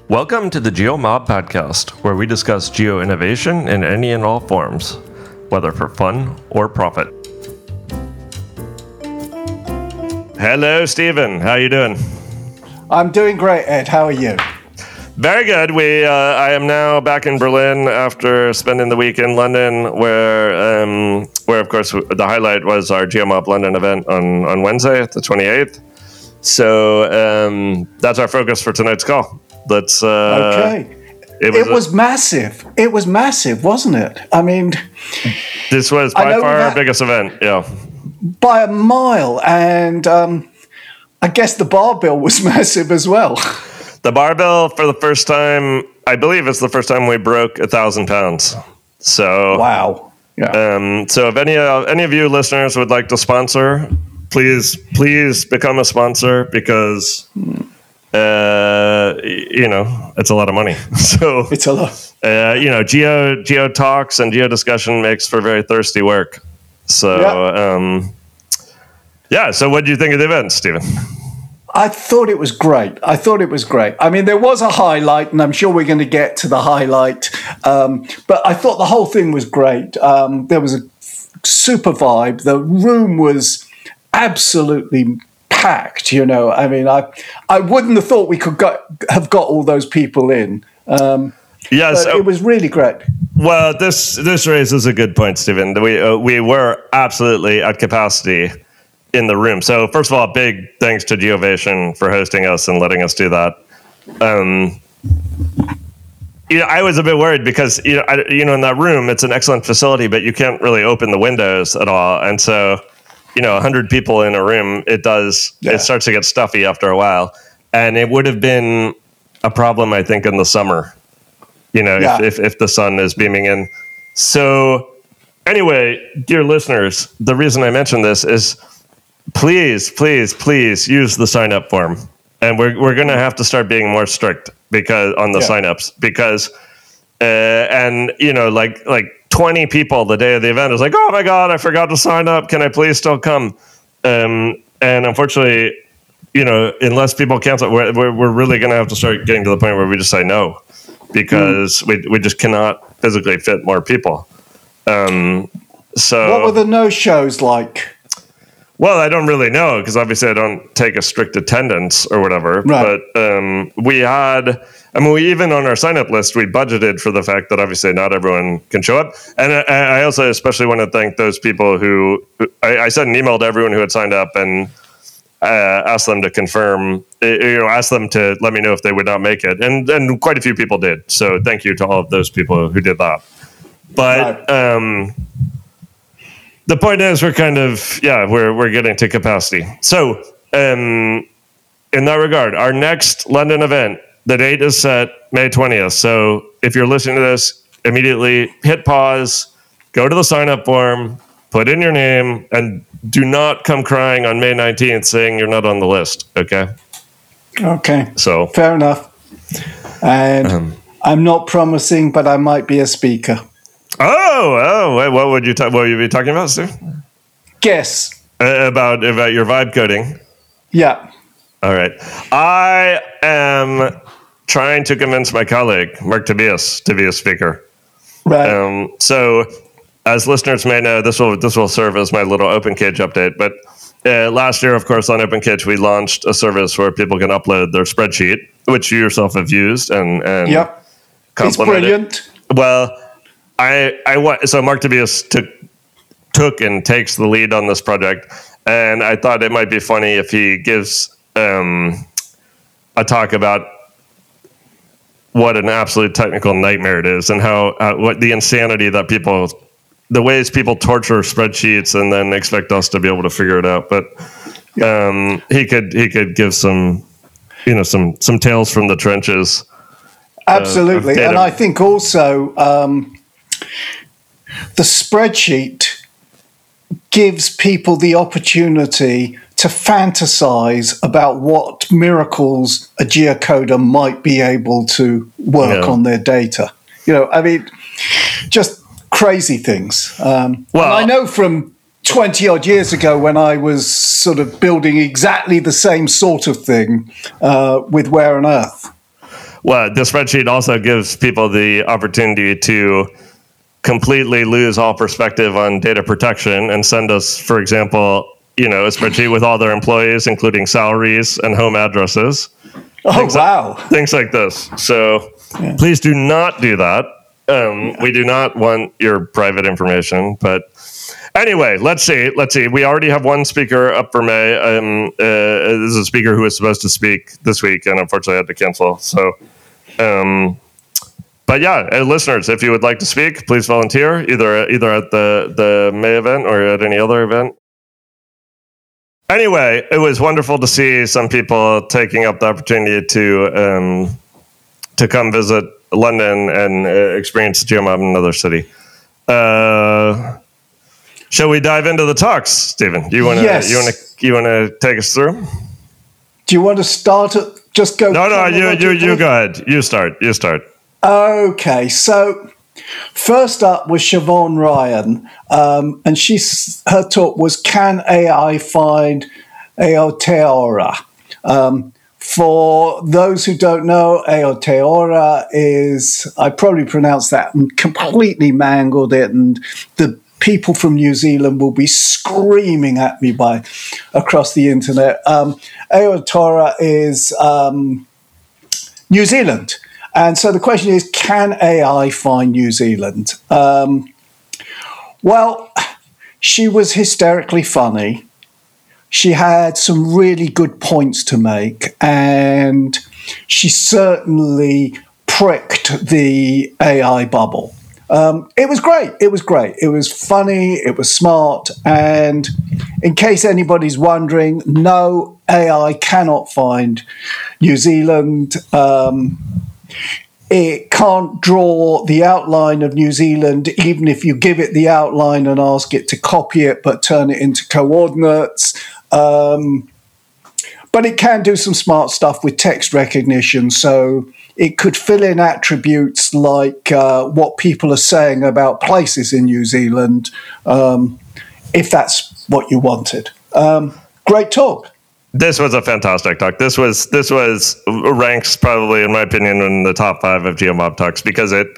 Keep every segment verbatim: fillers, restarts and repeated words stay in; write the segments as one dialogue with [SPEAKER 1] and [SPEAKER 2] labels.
[SPEAKER 1] Welcome to the GeoMob podcast, where we discuss geo innovation in any and all forms, whether for fun or profit. Hello, Stephen. How you doing?
[SPEAKER 2] I'm doing great, Ed. How are you?
[SPEAKER 1] Very good. We, uh, I am now back in Berlin after spending the week in London, where, um, where of course, the highlight was our GeoMob London event on, on Wednesday, the twenty-eighth. So um, that's our focus for tonight's call. Let's. Uh,
[SPEAKER 2] okay.
[SPEAKER 1] It was,
[SPEAKER 2] it was massive. It was massive, wasn't it? I mean,
[SPEAKER 1] this was by far our biggest event. Yeah,
[SPEAKER 2] by a mile, and um, I guess the bar bill was massive as well.
[SPEAKER 1] The bar bill for the first time, I believe, it's the first time we broke a thousand pounds. So
[SPEAKER 2] wow. Yeah.
[SPEAKER 1] Um, so if any uh, any of you listeners would like to sponsor, please please become a sponsor because. Uh, you know, it's a lot of money. So
[SPEAKER 2] it's a lot.
[SPEAKER 1] Uh, you know, geo geo talks and geo discussion makes for very thirsty work. So, yeah. Um, yeah. So, what do you think of the event, Stephen?
[SPEAKER 2] I thought it was great. I thought it was great. I mean, there was a highlight, and I'm sure we're going to get to the highlight. Um, but I thought the whole thing was great. Um, there was a super vibe. The room was absolutely packed, you know. I mean, I I wouldn't have thought we could got, have got all those people in. Um,
[SPEAKER 1] yes,
[SPEAKER 2] but it was really great.
[SPEAKER 1] Well, this this raises a good point, Stephen. We uh, we were absolutely at capacity in the room. So first of all, big thanks to GeoVation for hosting us and letting us do that. Um, you know, I was a bit worried because you know, I, you know, in that room, it's an excellent facility, but you can't really open the windows at all, and so. You know, a hundred people in a room, it does, yeah. It starts to get stuffy after a while. And it would have been a problem, I think, in the summer, you know, yeah. if, if, if the sun is beaming in. So anyway, dear listeners, the reason I mention this is please, please, please use the sign up form. And we're, we're going to have to start being more strict because on the yeah. signups because, uh, and you know, like, like, twenty people the day of the event is like, oh my God, I forgot to sign up. Can I please still come? Um, and unfortunately, you know, unless people cancel, we're, we're really going to have to start getting to the point where we just say no because mm. we we just cannot physically fit more people. Um, so
[SPEAKER 2] what were the no-shows like?
[SPEAKER 1] Well, I don't really know because obviously I don't take a strict attendance or whatever.
[SPEAKER 2] Right.
[SPEAKER 1] But um, we had, I mean, we even on our sign up list, we budgeted for the fact that obviously not everyone can show up. And I, I also especially want to thank those people who, I, I sent an email to everyone who had signed up and uh, asked them to confirm, you know, asked them to let me know if they would not make it. And, and quite a few people did. So thank you to all of those people who did that. But, right. um, the point is, we're kind of yeah, we're we're getting to capacity. So, um, in that regard, our next London event, the date is set May twentieth. So, if you're listening to this, immediately hit pause, go to the sign up form, put in your name, and do not come crying on May nineteenth saying you're not on the list. Okay.
[SPEAKER 2] Okay.
[SPEAKER 1] So
[SPEAKER 2] fair enough. And um, I'm not promising, but I might be a speaker.
[SPEAKER 1] Oh, oh! Wait, what would you ta- what would you be talking about, Steve?
[SPEAKER 2] Guess
[SPEAKER 1] uh, about about your vibe coding.
[SPEAKER 2] Yeah.
[SPEAKER 1] All right. I am trying to convince my colleague Mark Tobias to be a speaker.
[SPEAKER 2] Right.
[SPEAKER 1] Um, so, as listeners may know, this will this will serve as my little OpenCage update. But uh, last year, of course, on OpenCage, we launched a service where people can upload their spreadsheet, which you yourself have used and and
[SPEAKER 2] yep, it's brilliant.
[SPEAKER 1] Well. I, I want so Mark Tobias took took and takes the lead on this project, and I thought it might be funny if he gives um, a talk about what an absolute technical nightmare it is, and how uh, what the insanity that people, the ways people torture spreadsheets and then expect us to be able to figure it out. But um, he could he could give some you know some some tales from the trenches.
[SPEAKER 2] Absolutely, uh, and I think also. Um, The spreadsheet gives people the opportunity to fantasize about what miracles a geocoder might be able to work yeah. on their data. You know, I mean, just crazy things. Um, well, I know from twenty odd years ago when I was sort of building exactly the same sort of thing uh, with Where on Earth.
[SPEAKER 1] well, the spreadsheet also gives people the opportunity to completely lose all perspective on data protection and send us, for example, you know, a spreadsheet with all their employees, including salaries and home addresses.
[SPEAKER 2] Oh,
[SPEAKER 1] things
[SPEAKER 2] wow.
[SPEAKER 1] Like, things like this. So yeah. Please do not do that. Um, yeah. We do not want your private information. But anyway, let's see. Let's see. We already have one speaker up for May. Um, uh, this is a speaker who was supposed to speak this week and unfortunately had to cancel. So, um, but yeah, uh, listeners, if you would like to speak, please volunteer either either at the, the May event or at any other event. Anyway, it was wonderful to see some people taking up the opportunity to um, to come visit London and uh, experience GeoMob in another city. Uh, shall we dive into the talks, Stephen? You want to
[SPEAKER 2] yes.
[SPEAKER 1] you want to you want to take us through?
[SPEAKER 2] Do you want to start it? Just go.
[SPEAKER 1] No, no, you you you go ahead. You start. You start.
[SPEAKER 2] Okay, so first up was Siobhan Ryan, um, and she's her talk was "Can A I find Aotearoa?" Um, for those who don't know, Aotearoa is, I probably pronounced that and completely mangled it, and the people from New Zealand will be screaming at me by across the internet. Um, Aotearoa is um, New Zealand. And so the question is, can A I find New Zealand? Um, well, she was hysterically funny. She had some really good points to make, and she certainly pricked the A I bubble. Um, it was great. It was great. It was funny. It was smart. And in case anybody's wondering, no, A I cannot find New Zealand. Um, It can't draw the outline of New Zealand, even if you give it the outline and ask it to copy it, but turn it into coordinates. Um, but it can do some smart stuff with text recognition. So it could fill in attributes like uh, what people are saying about places in New Zealand, um, if that's what you wanted. Um, great talk.
[SPEAKER 1] This was a fantastic talk. This was this was ranks probably, in my opinion, in the top five of GeoMob talks because it,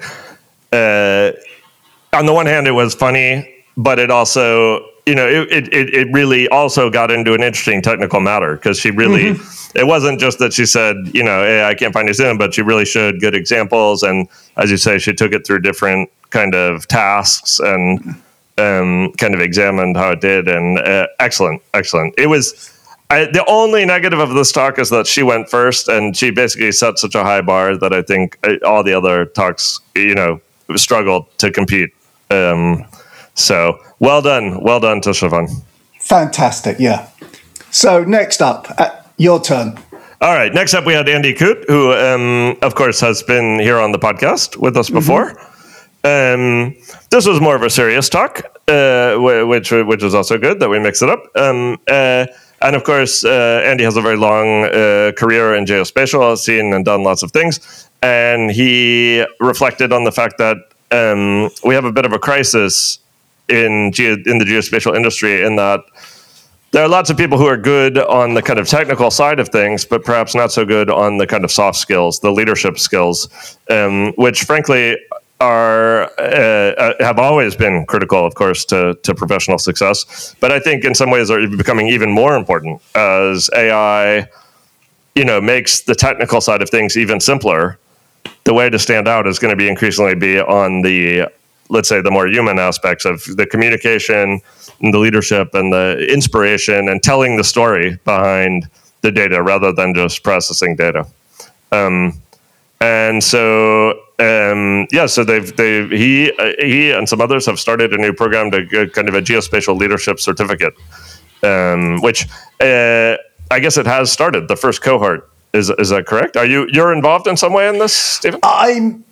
[SPEAKER 1] uh, on the one hand, it was funny, but it also, you know, it it it really also got into an interesting technical matter because she really, mm-hmm. it wasn't just that she said, you know, hey, I can't find New Zealand, but she really showed good examples, and as you say, she took it through different kind of tasks and um, kind of examined how it did, and uh, excellent, excellent. It was. I, the only negative of this talk is that she went first, and she basically set such a high bar that I think all the other talks, you know, struggled to compete. Um, so well done, well done to Siobhan.
[SPEAKER 2] Fantastic, yeah. So next up, uh, your turn. All
[SPEAKER 1] right, next up we had Andy Coote, who, um, of course, has been here on the podcast with us before. Mm-hmm. Um, this was more of a serious talk, uh, which which was also good that we mixed it up. Um, uh, And of course, uh, Andy has a very long uh, career in geospatial, has seen and done lots of things. And he reflected on the fact that um, we have a bit of a crisis in geo- in the geospatial industry in that there are lots of people who are good on the kind of technical side of things, but perhaps not so good on the kind of soft skills, the leadership skills, um, which frankly are uh, have always been critical, of course, to, to professional success. But I think in some ways are becoming even more important as A I, you know, makes the technical side of things even simpler. The way to stand out is going to be increasingly be on the, let's say, the more human aspects of the communication and the leadership and the inspiration and telling the story behind the data rather than just processing data. Um, and so, um, yeah, so they've they he uh, he and some others have started a new program to get kind of a geospatial leadership certificate, um, which uh, I guess it has started. The first cohort is is that correct? Are you you're involved in some way in this, Stephen?
[SPEAKER 2] I'm,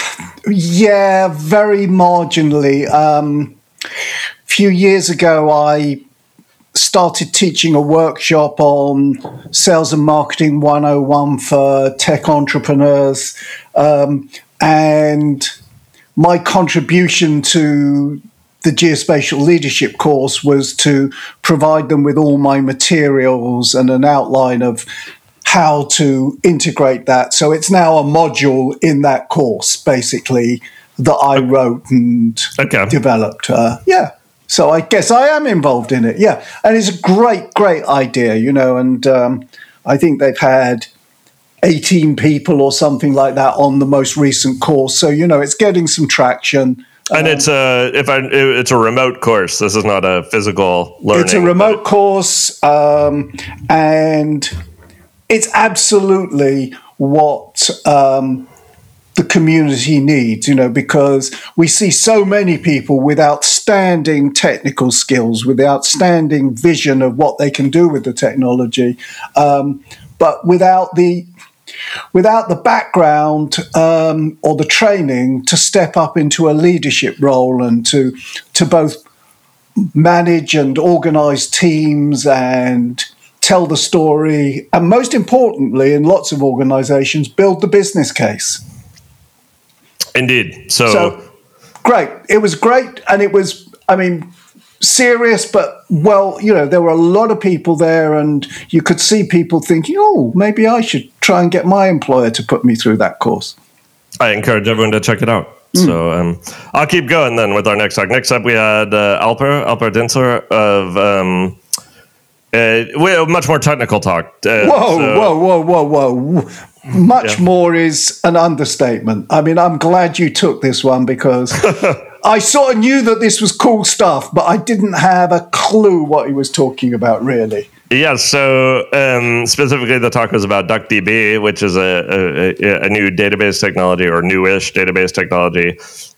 [SPEAKER 2] yeah, very marginally. Um, a few years ago, I started teaching a workshop on Sales and Marketing one oh one for tech entrepreneurs. Um, and my contribution to the geospatial leadership course was to provide them with all my materials and an outline of how to integrate that. So it's now a module in that course, basically, that I wrote and okay. developed. Uh, yeah. So I guess I am involved in it. Yeah. And it's a great, great idea, you know, and um, I think they've had eighteen people or something like that on the most recent course. So, you know, it's getting some traction.
[SPEAKER 1] And um, it's a if I it's a remote course. This is not a physical learning.
[SPEAKER 2] It's a remote course, um, and it's absolutely what um, the community needs. You know, because we see so many people with outstanding technical skills, with outstanding vision of what they can do with the technology, um, but without the without the background um, or the training to step up into a leadership role and to to both manage and organize teams and tell the story, and most importantly, in lots of organizations, build the business case.
[SPEAKER 1] Indeed. So,
[SPEAKER 2] so great. It was great, and it was, I mean, serious, but, well, you know, there were a lot of people there, and you could see people thinking, oh, maybe I should try and get my employer to put me through that course.
[SPEAKER 1] I encourage everyone to check it out. Mm. So um, I'll keep going then with our next talk. Next up, we had uh, Alper, Alper Dinsler of um, uh, we have a much more technical talk. Uh,
[SPEAKER 2] whoa,
[SPEAKER 1] so,
[SPEAKER 2] whoa, whoa, whoa, whoa. Much yeah. more is an understatement. I mean, I'm glad you took this one because I sort of knew that this was cool stuff, but I didn't have a clue what he was talking about, really.
[SPEAKER 1] Yeah, so um, specifically the talk was about DuckDB, which is a, a, a new database technology or newish database technology.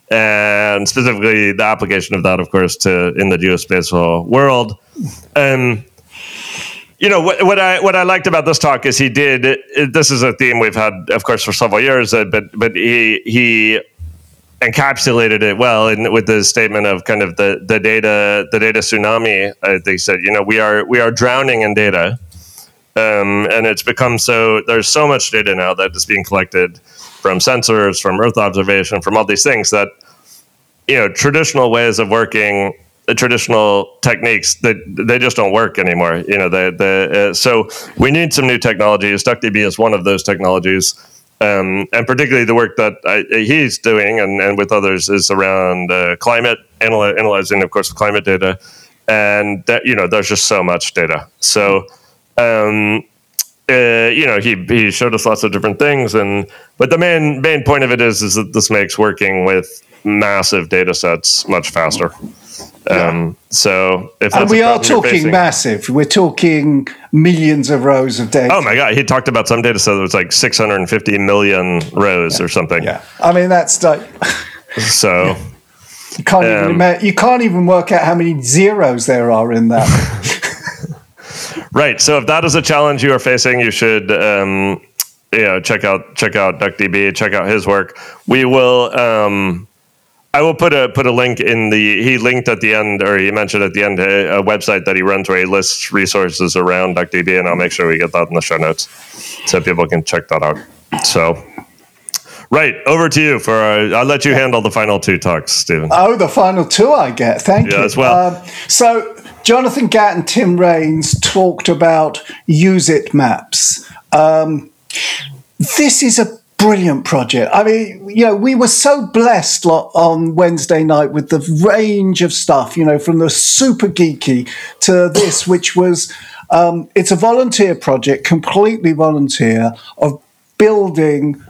[SPEAKER 1] And specifically the application of that, of course, to in the geospatial world. Um, you know, what, what I what I liked about this talk is he did, this is a theme we've had, of course, for several years, uh, but but he he encapsulated it well in, with the statement of kind of the, the data the data tsunami. Uh, they said, you know, we are we are drowning in data, um, and it's become so. There's so much data now that is being collected from sensors, from Earth observation, from all these things that, you know, traditional ways of working, the traditional techniques that they just don't work anymore. You know, the the uh, so we need some new technologies. DuckDB is one of those technologies. Um, and particularly the work that I, he's doing and, and with others is around uh, climate, analy- analyzing, of course, climate data. And, that, you know, there's just so much data. So, um, uh, you know, he he showed us lots of different things. and But the main main point of it is, is that this makes working with massive data sets much faster. Um, so if
[SPEAKER 2] and we are talking facing, massive, we're talking millions of rows of data.
[SPEAKER 1] Oh my God, he talked about some data set that was like six hundred fifty million rows
[SPEAKER 2] yeah.
[SPEAKER 1] or something.
[SPEAKER 2] Yeah, I mean that's like
[SPEAKER 1] so
[SPEAKER 2] yeah. you can't um, even ima- you can't even work out how many zeros there are in that.
[SPEAKER 1] Right. So if that is a challenge you are facing, you should um, you know check out check out DuckDB, check out his work. We will. Um, I will put a put a link in the. He linked at the end, or he mentioned at the end, a, a website that he runs where he lists resources around DuckDB, and I'll make sure we get that in the show notes so people can check that out. So, right, over to you for. Uh, I'll let you handle the final two talks, Stephen.
[SPEAKER 2] Oh, the final two I get. Thank
[SPEAKER 1] yeah,
[SPEAKER 2] you.
[SPEAKER 1] As well.
[SPEAKER 2] Um, so, Jonathan Gatt and Tim Raines talked about Use It maps. Um, this is a brilliant project. I mean, you know, we were so blessed on Wednesday night with the range of stuff, you know, from the super geeky to this, which was, um, it's a volunteer project, completely volunteer, of building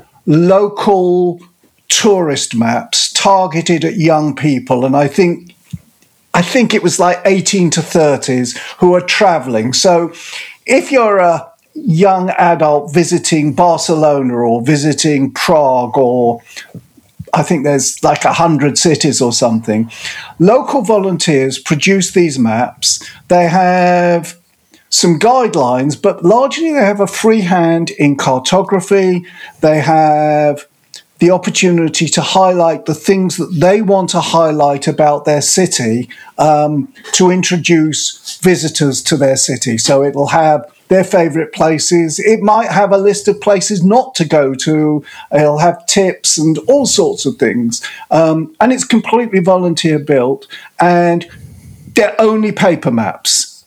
[SPEAKER 2] local tourist maps targeted at young people. And I think, I think it was like eighteen to thirties who are traveling. So if you're a young adult visiting Barcelona or visiting Prague, or I think there's like a hundred cities or something, local volunteers produce these maps. They have some guidelines, but largely they have a free hand in cartography. They have the opportunity to highlight the things that they want to highlight about their city, um, to introduce visitors to their city. So it'll have their favorite places. It might have a list of places not to go to. It'll have tips and all sorts of things. Um, and it's completely volunteer built, and they're only paper maps.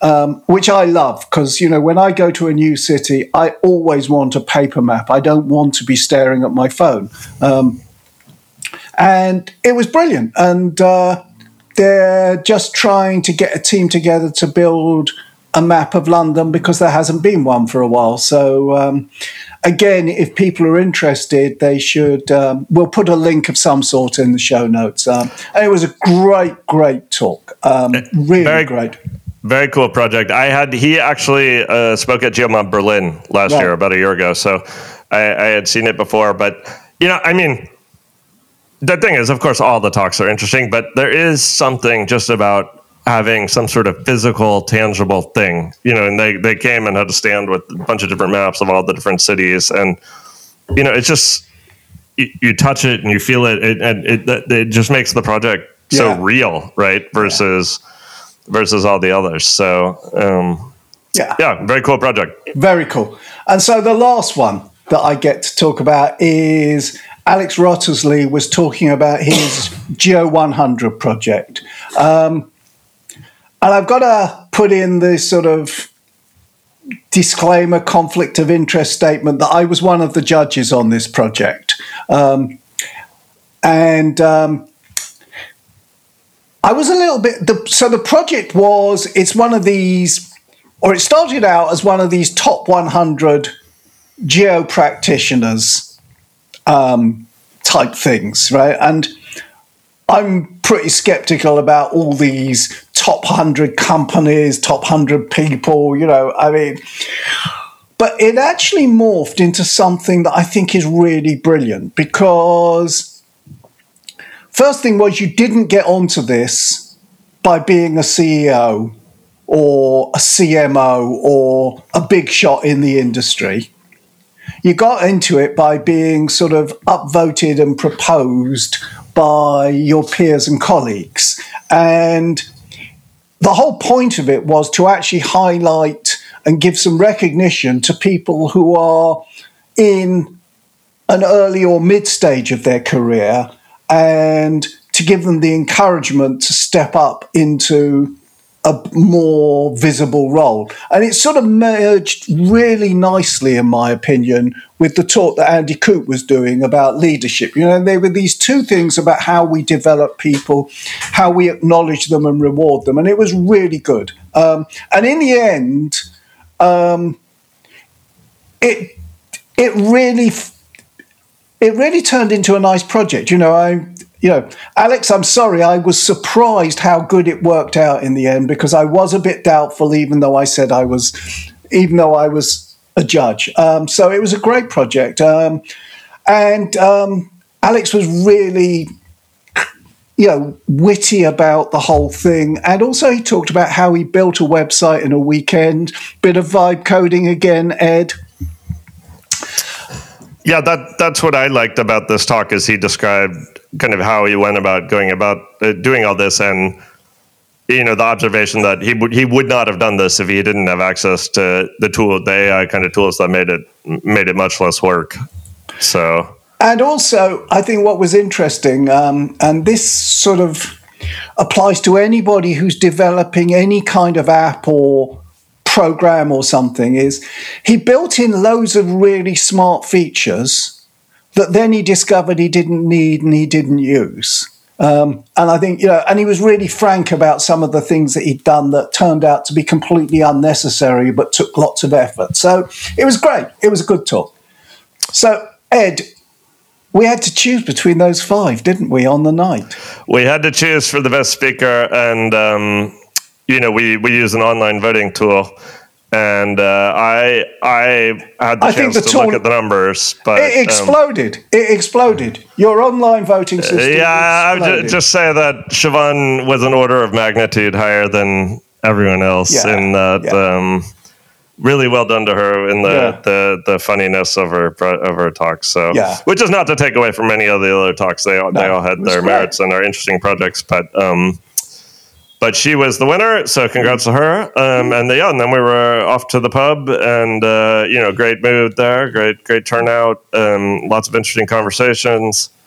[SPEAKER 2] um, which I love because, you know, when I go to a new city, I always want a paper map. I don't want to be staring at my phone. Um, and it was brilliant. And uh, they're just trying to get a team together to build a map of London because there hasn't been one for a while. So, um, again, if people are interested, they should, um, we'll put a link of some sort in the show notes. Um, and it was a great, great talk. Um, really
[SPEAKER 1] very,
[SPEAKER 2] great.
[SPEAKER 1] Very cool project. I had, he actually uh, spoke at GeoMob Berlin last right. year, about a year ago. So I, I had seen it before, but, you know, I mean, the thing is, of course, all the talks are interesting, but there is something just about having some sort of physical, tangible thing, you know, and they, they came and had to stand with a bunch of different maps of all the different cities. And, you know, it's just, you, you touch it and you feel it, it and it, it, it just makes the project yeah. so real, right? Versus, yeah. versus all the others. So, um, yeah, yeah, very cool project.
[SPEAKER 2] Very cool. And so the last one that I get to talk about is Alex Wrottesley was talking about his Geo one hundred project. Um, And I've got to put in this sort of disclaimer, conflict of interest statement that I was one of the judges on this project. Um, and um, I was a little bit... The, so the project was, it's one of these, or it started out as one of these top one hundred geo practitioners um, type things, right? And I'm pretty skeptical about all these top one hundred companies, top one hundred people, you know, I mean. But it actually morphed into something that I think is really brilliant because first thing was you didn't get onto this by being a C E O or a C M O or a big shot in the industry. You got into it by being sort of upvoted and proposed by your peers and colleagues. And the whole point of it was to actually highlight and give some recognition to people who are in an early or mid stage of their career and to give them the encouragement to step up into a more visible role. And it sort of merged really nicely, in my opinion, with the talk that Andy Coote was doing about leadership. You know, there were these two things about how we develop people, how we acknowledge them and reward them. And it was really good. Um, and in the end, um, it it really it really turned into a nice project. You know, I You know, Alex, I'm sorry, I was surprised how good it worked out in the end because I was a bit doubtful, even though I said I was, even though I was a judge. Um, so it was a great project. Um, and um, Alex was really, you know, witty about the whole thing. And also he talked about how he built a website in a weekend, bit of vibe coding again, Ed.
[SPEAKER 1] Yeah, that that's what I liked about this talk is he described kind of how he went about going about uh, doing all this, and you know the observation that he would he would not have done this if he didn't have access to the tool, the A I kind of tools that made it made it much less work. So,
[SPEAKER 2] and also I think what was interesting, um, and this sort of applies to anybody who's developing any kind of app or program or something, is he built in loads of really smart features that then he discovered he didn't need and he didn't use. Um, and I think, you know, and he was really frank about some of the things that he'd done that turned out to be completely unnecessary but took lots of effort. So it was great. It was a good talk. So, Ed, we had to choose between those five, didn't we, on the night?
[SPEAKER 1] We had to choose for the best speaker, and um you know, we, we use an online voting tool, and uh, I I had the I chance to tool, look at the numbers, but
[SPEAKER 2] it exploded. Um, it exploded. Your online voting system. Uh,
[SPEAKER 1] yeah, I would ju- just say that Siobhan was an order of magnitude higher than everyone else yeah, in that. Yeah. Um, really well done to her in the, yeah. the, the funniness of her of her talks. So, yeah. which is not to take away from any of the other talks. They all, no, they all had their great. merits and are interesting projects, but. Um, But she was the winner, so congrats to her. Um, and, the, yeah, and then we were off to the pub, and uh, you know, great mood there, great great turnout, um, lots of interesting conversations.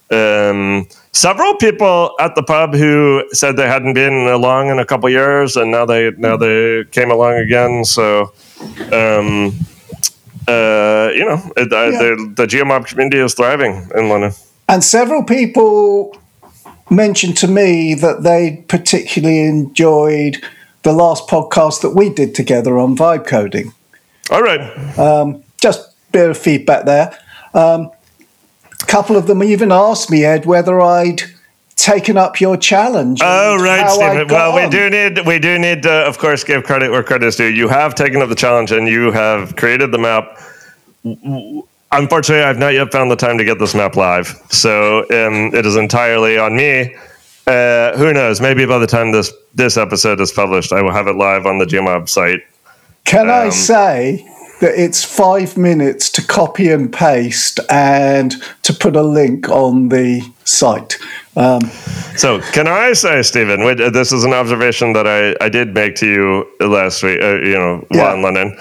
[SPEAKER 1] Um, several people at the pub who said they hadn't been along in a couple years, and now they now they came along again. So, um, uh, you know, it, uh,
[SPEAKER 2] Yeah.
[SPEAKER 1] the, the GeoMob community is thriving in London.
[SPEAKER 2] And several people mentioned to me that they particularly enjoyed the last podcast that we did together on vibe coding.
[SPEAKER 1] All right.
[SPEAKER 2] Um, just a bit of feedback there. Um, a couple of them even asked me, Ed, whether I'd taken up your challenge.
[SPEAKER 1] Oh, right, Stephen. Well,
[SPEAKER 2] on.
[SPEAKER 1] we do need, we do need to, of course, give credit where credit is due. You have taken up the challenge and you have created the map. Unfortunately, I've not yet found the time to get this map live, so um, it is entirely on me. Uh, who knows? Maybe by the time this this episode is published, I will have it live on the GeoMob site.
[SPEAKER 2] Can
[SPEAKER 1] um,
[SPEAKER 2] I say that it's five minutes to copy and paste and to put a link on the site? Um,
[SPEAKER 1] so, can I say, Stephen? Wait, this is an observation that I, I did make to you last week. Uh, you know,
[SPEAKER 2] yeah.
[SPEAKER 1] while in London.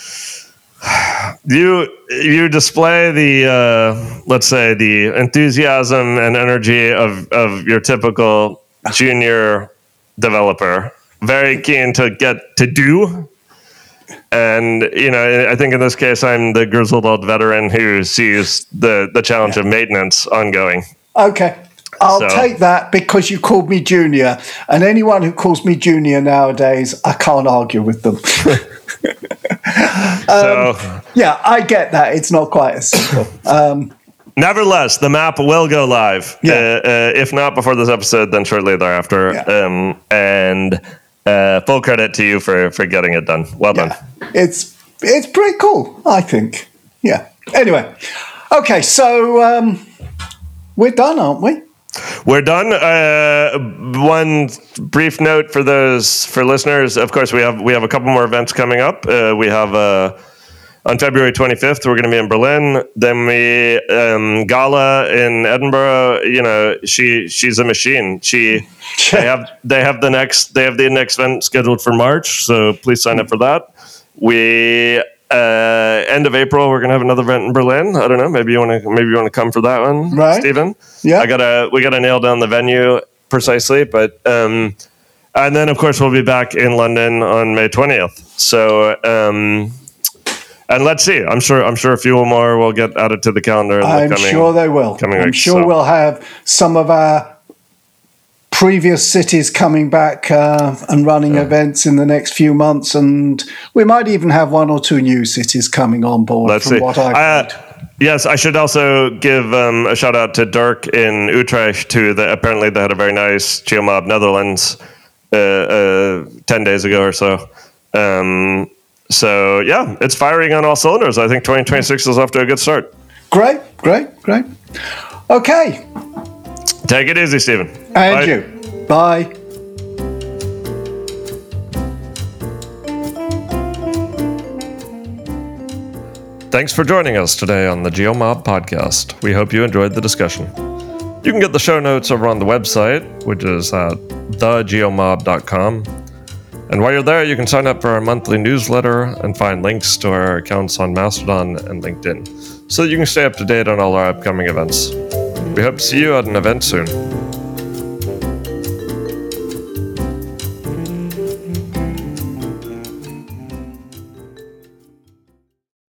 [SPEAKER 1] You you display the uh, let's say the enthusiasm and energy of, of your typical junior developer, very keen to get to do, and you know I think in this case I'm the grizzled old veteran who sees the, the challenge yeah. of maintenance ongoing.
[SPEAKER 2] Okay, I'll
[SPEAKER 1] so.
[SPEAKER 2] take that because you called me junior, and anyone who calls me junior nowadays, I can't argue with them. um,
[SPEAKER 1] so,
[SPEAKER 2] yeah, I get that. It's not quite as simple. Um,
[SPEAKER 1] nevertheless, the map will go live.
[SPEAKER 2] Yeah.
[SPEAKER 1] Uh, uh, if not before this episode, then shortly thereafter.
[SPEAKER 2] Yeah.
[SPEAKER 1] Um, and uh, full credit to you for, for getting it done. Well
[SPEAKER 2] yeah.
[SPEAKER 1] done.
[SPEAKER 2] It's it's pretty cool, I think. Yeah. Anyway, okay, so um, we're done, aren't we?
[SPEAKER 1] We're done. Uh, one brief note for those for listeners. Of course, we have we have a couple more events coming up. Uh, we have uh, on February twenty-fifth. We're going to be in Berlin. Then we um, Gala in Edinburgh. You know, she she's a machine. She they have they have the next they have the next event scheduled for March. So please sign up for that. We. Uh, end of April, we're gonna have another event in Berlin. I don't know. Maybe you want to. Maybe you want to come for that one,
[SPEAKER 2] right,
[SPEAKER 1] Stephen?
[SPEAKER 2] Yeah.
[SPEAKER 1] I gotta. We gotta nail down the venue precisely, but um, and then of course we'll be back in London on May twentieth. So um, and let's see. I'm sure. I'm sure a few more will get added to the calendar. In
[SPEAKER 2] I'm
[SPEAKER 1] the coming,
[SPEAKER 2] sure they will.
[SPEAKER 1] Coming
[SPEAKER 2] I'm
[SPEAKER 1] weeks,
[SPEAKER 2] sure
[SPEAKER 1] so.
[SPEAKER 2] we'll have some of our previous cities coming back uh, and running yeah. events in the next few months, and we might even have one or two new cities coming on board.
[SPEAKER 1] Let's
[SPEAKER 2] from
[SPEAKER 1] see.
[SPEAKER 2] What I've
[SPEAKER 1] uh,
[SPEAKER 2] heard.
[SPEAKER 1] Yes, I should also give um, a shout out to Dirk in Utrecht too. That apparently they had a very nice GeoMob Netherlands uh, uh, ten days ago or so. Um, so yeah, it's firing on all cylinders. I think twenty twenty-six is off to a good start.
[SPEAKER 2] Great, great, great. Okay.
[SPEAKER 1] Take it easy, Stephen.
[SPEAKER 2] And
[SPEAKER 1] Bye.
[SPEAKER 2] you. Bye.
[SPEAKER 1] Thanks for joining us today on the GeoMob podcast. We hope you enjoyed the discussion. You can get the show notes over on the website, which is at the geomob dot com. And while you're there, you can sign up for our monthly newsletter and find links to our accounts on Mastodon and LinkedIn, so that you can stay up to date on all our upcoming events. We hope to see you at an event soon.